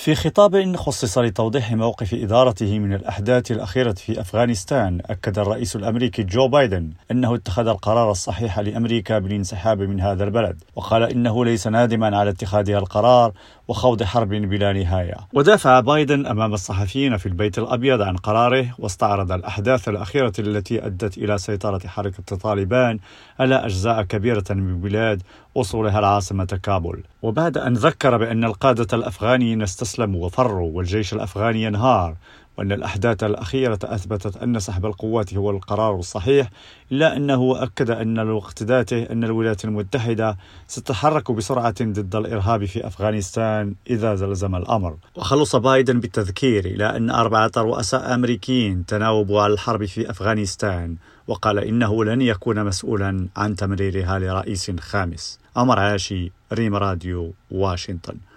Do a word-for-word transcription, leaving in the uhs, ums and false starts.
في خطاب خصص لتوضيح موقف إدارته من الأحداث الأخيرة في أفغانستان، أكد الرئيس الأمريكي جو بايدن أنه اتخذ القرار الصحيح لأمريكا بالانسحاب من هذا البلد، وقال إنه ليس نادما على اتخاذها القرار وخوض حرب بلا نهاية. ودافع بايدن أمام الصحفيين في البيت الأبيض عن قراره، واستعرض الأحداث الأخيرة التي أدت إلى سيطرة حركة طالبان على أجزاء كبيرة من البلاد وصولها العاصمة كابول. وبعد أن ذكر بأن القادة الأفغانيين استسلموا وفروا والجيش الأفغاني ينهار، وأن الأحداث الأخيرة أثبتت أن سحب القوات هو القرار الصحيح، إلا أنه أكد أن الوقت ذاته أن الولايات المتحدة ستتحرك بسرعة ضد الإرهاب في أفغانستان إذا زلزم الأمر. وخلص بايدن بالتذكير إلى أن أربعة رؤساء أمريكيين تناوبوا على الحرب في أفغانستان، وقال إنه لن يكون مسؤولا عن تمريرها لرئيس خامس. عمر عاشي، ريم راديو، واشنطن.